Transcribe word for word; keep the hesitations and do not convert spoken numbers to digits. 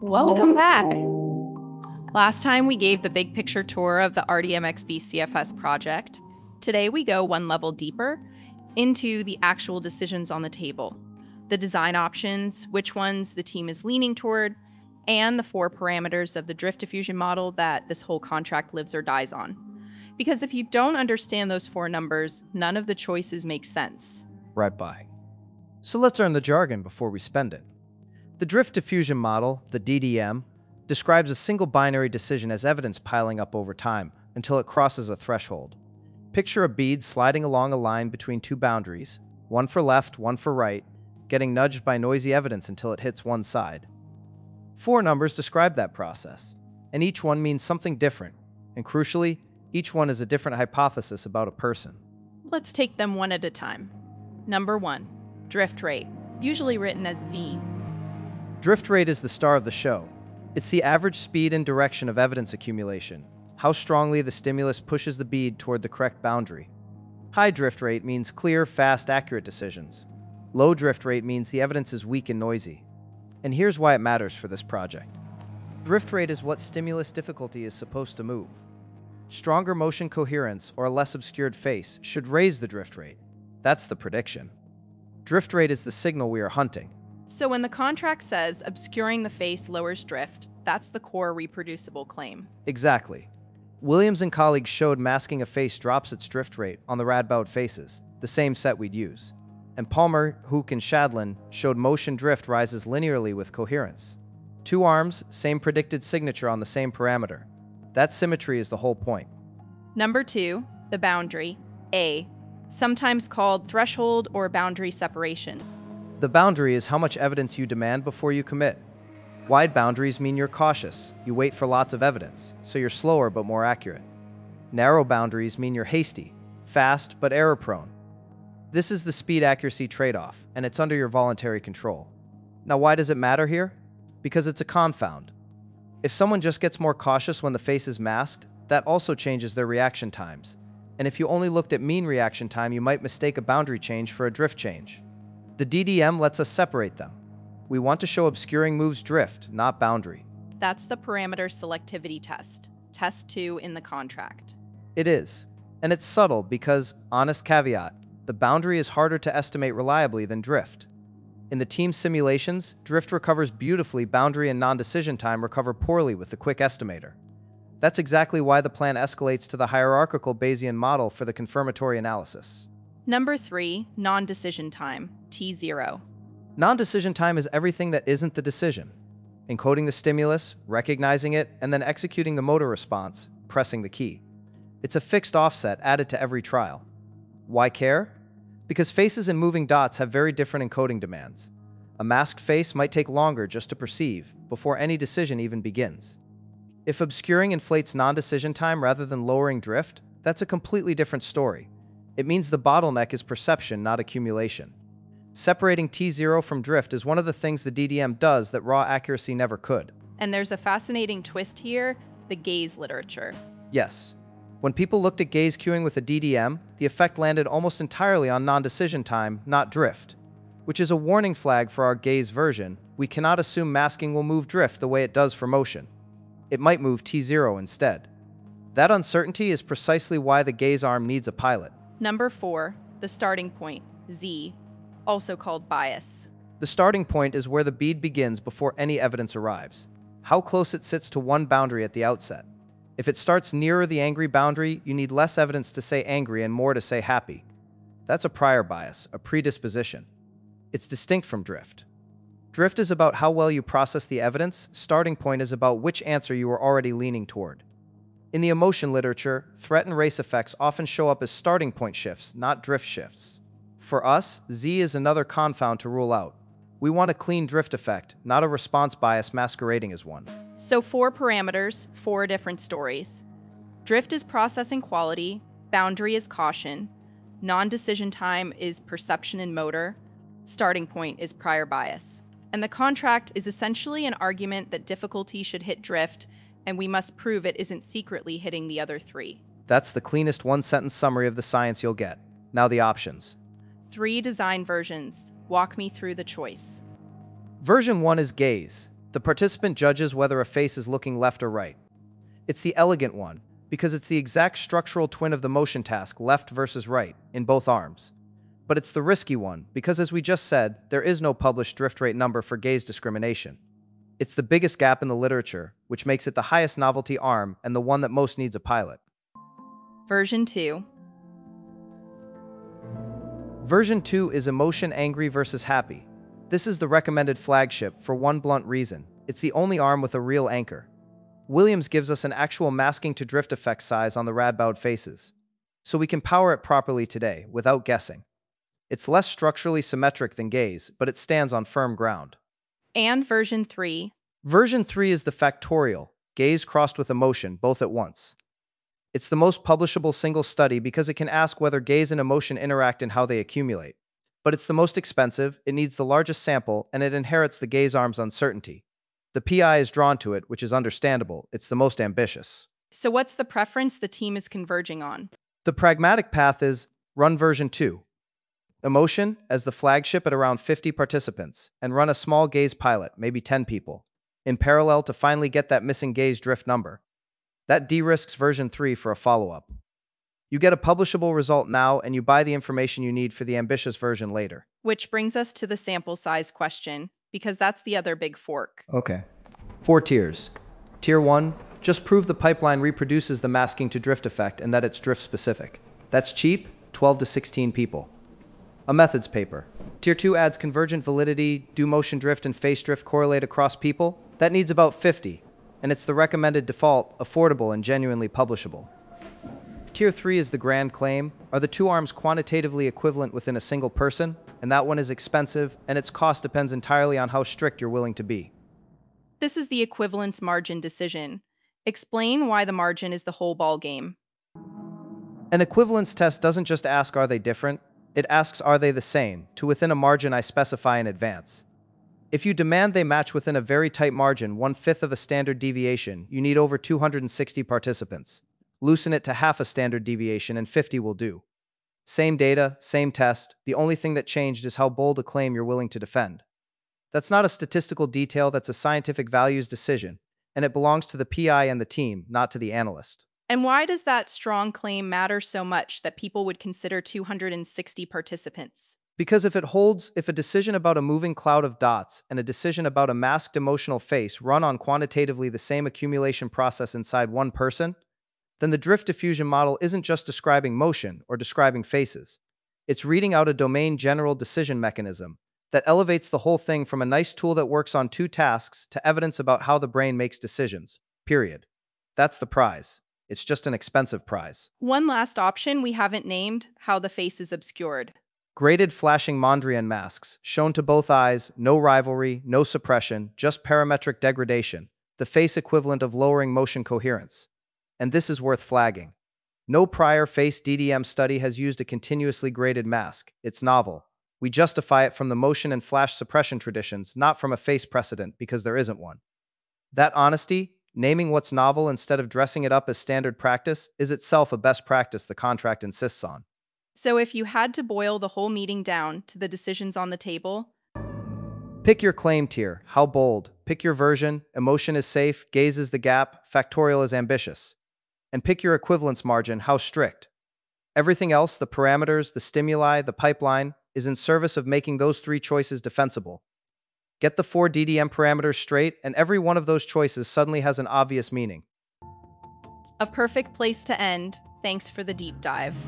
Welcome back. Last time we gave the big picture tour of the R D M X V C F S project. Today we go one level deeper into the actual decisions on the table, the design options, which ones the team is leaning toward, and the four parameters of the drift diffusion model that this whole contract lives or dies on. Because if you don't understand those four numbers, none of the choices make sense. Right by. So let's learn the jargon before we spend it. The drift diffusion model, the D D M, describes a single binary decision as evidence piling up over time until it crosses a threshold. Picture a bead sliding along a line between two boundaries, one for left, one for right, getting nudged by noisy evidence until it hits one side. Four numbers describe that process, and each one means something different, and crucially, each one is a different hypothesis about a person. Let's take them one at a time. Number one, drift rate, usually written as V. Drift rate is the star of the show. It's the average speed and direction of evidence accumulation, how strongly the stimulus pushes the bead toward the correct boundary. High drift rate means clear, fast, accurate decisions. Low drift rate means the evidence is weak and noisy. And here's why it matters for this project. Drift rate is what stimulus difficulty is supposed to move. Stronger motion coherence or a less obscured face should raise the drift rate. That's the prediction. Drift rate is the signal we are hunting. So when the contract says obscuring the face lowers drift, that's the core reproducible claim. Exactly. Williams and colleagues showed masking a face drops its drift rate on the Radboud faces, the same set we'd use. And Palmer, Hook, and Shadlin showed motion drift rises linearly with coherence. Two arms, same predicted signature on the same parameter. That symmetry is the whole point. Number two, the boundary, A, sometimes called threshold or boundary separation. The boundary is how much evidence you demand before you commit. Wide boundaries mean you're cautious, you wait for lots of evidence, so you're slower but more accurate. Narrow boundaries mean you're hasty, fast but error-prone. This is the speed-accuracy trade-off, and it's under your voluntary control. Now why does it matter here? Because it's a confound. If someone just gets more cautious when the face is masked, that also changes their reaction times. And if you only looked at mean reaction time, you might mistake a boundary change for a drift change. The D D M lets us separate them. We want to show obscuring moves drift, not boundary. That's the parameter selectivity test, test two in the contract. It is. And it's subtle because, honest caveat, the boundary is harder to estimate reliably than drift. In the team simulations, drift recovers beautifully, boundary and non-decision time recover poorly with the quick estimator. That's exactly why the plan escalates to the hierarchical Bayesian model for the confirmatory analysis. Number three, non-decision time, T zero. Non-decision time is everything that isn't the decision. Encoding the stimulus, recognizing it, and then executing the motor response, pressing the key. It's a fixed offset added to every trial. Why care? Because faces and moving dots have very different encoding demands. A masked face might take longer just to perceive, before any decision even begins. If obscuring inflates non-decision time rather than lowering drift, that's a completely different story. It means the bottleneck is perception, not accumulation. Separating T zero from drift is one of the things the D D M does that raw accuracy never could. And there's a fascinating twist here, the gaze literature. Yes. When people looked at gaze queuing with a D D M, the effect landed almost entirely on non-decision time, not drift. Which is a warning flag for our gaze version. We cannot assume masking will move drift the way it does for motion. It might move T zero instead. That uncertainty is precisely why the gaze arm needs a pilot. Number four, the starting point, Z, also called bias. The starting point is where the bead begins before any evidence arrives. How close it sits to one boundary at the outset. If it starts nearer the angry boundary, you need less evidence to say angry and more to say happy. That's a prior bias, a predisposition. It's distinct from drift. Drift is about how well you process the evidence. Starting point is about which answer you are already leaning toward. In the emotion literature, threat and race effects often show up as starting point shifts, not drift shifts. For us, Z is another confound to rule out. We want a clean drift effect, not a response bias masquerading as one. So four parameters, four different stories. Drift is processing quality, boundary is caution, non-decision time is perception and motor, starting point is prior bias. And the contract is essentially an argument that difficulty should hit drift, and we must prove it isn't secretly hitting the other three. That's the cleanest one-sentence summary of the science you'll get. Now the options. Three design versions. Walk me through the choice. Version one is gaze. The participant judges whether a face is looking left or right. It's the elegant one, because it's the exact structural twin of the motion task left versus right, in both arms. But it's the risky one, because as we just said, there is no published drift rate number for gaze discrimination. It's the biggest gap in the literature, which makes it the highest novelty arm and the one that most needs a pilot. Version two. Version two is emotion angry versus happy. This is the recommended flagship for one blunt reason. It's the only arm with a real anchor. Williams gives us an actual masking to drift effect size on the rad-bowed faces, so we can power it properly today, without guessing. It's less structurally symmetric than gaze, but it stands on firm ground. And version three. Version three is the factorial, gaze crossed with emotion, both at once. It's the most publishable single study because it can ask whether gaze and emotion interact and how they accumulate. But it's the most expensive, it needs the largest sample, and it inherits the gaze arm's uncertainty. The P I is drawn to it, which is understandable. It's the most ambitious. So what's the preference the team is converging on? The pragmatic path is run version two. Emotion as the flagship at around fifty participants, and run a small gaze pilot, maybe ten people, in parallel to finally get that missing gaze drift number. That de-risks version three for a follow-up. You get a publishable result now, and you buy the information you need for the ambitious version later. Which brings us to the sample size question, because that's the other big fork. Okay. Four tiers. Tier one, just prove the pipeline reproduces the masking to drift effect and that it's drift specific. That's cheap, twelve to sixteen people. A methods paper. Tier two adds convergent validity, do motion drift and face drift correlate across people? That needs about fifty, and it's the recommended default, affordable and genuinely publishable. Tier three is the grand claim. Are the two arms quantitatively equivalent within a single person? And that one is expensive, and its cost depends entirely on how strict you're willing to be. This is the equivalence margin decision. Explain why the margin is the whole ball game. An equivalence test doesn't just ask are they different, it asks are they the same, to within a margin I specify in advance. If you demand they match within a very tight margin, one-fifth of a standard deviation, you need over two hundred sixty participants. Loosen it to half a standard deviation and fifty will do. Same data, same test, the only thing that changed is how bold a claim you're willing to defend. That's not a statistical detail, that's a scientific values decision, and it belongs to the P I and the team, not to the analyst. And why does that strong claim matter so much that people would consider two hundred sixty participants? Because if it holds, if a decision about a moving cloud of dots and a decision about a masked emotional face run on quantitatively the same accumulation process inside one person, then the drift diffusion model isn't just describing motion or describing faces. It's reading out a domain general decision mechanism that elevates the whole thing from a nice tool that works on two tasks to evidence about how the brain makes decisions, period. That's the prize. It's just an expensive prize. One last option we haven't named, how the face is obscured. Graded flashing Mondrian masks, shown to both eyes, no rivalry, no suppression, just parametric degradation, the face equivalent of lowering motion coherence. And this is worth flagging. No prior face D D M study has used a continuously graded mask. It's novel. We justify it from the motion and flash suppression traditions, not from a face precedent, because there isn't one. That honesty, naming what's novel instead of dressing it up as standard practice, is itself a best practice the contract insists on. So if you had to boil the whole meeting down to the decisions on the table, pick your claim tier, how bold, pick your version, emotion is safe, gaze is the gap, factorial is ambitious. And pick your equivalence margin, how strict. Everything else, the parameters, the stimuli, the pipeline, is in service of making those three choices defensible. Get the four D D M parameters straight, and every one of those choices suddenly has an obvious meaning. a perfect place to end. Thanks for the deep dive.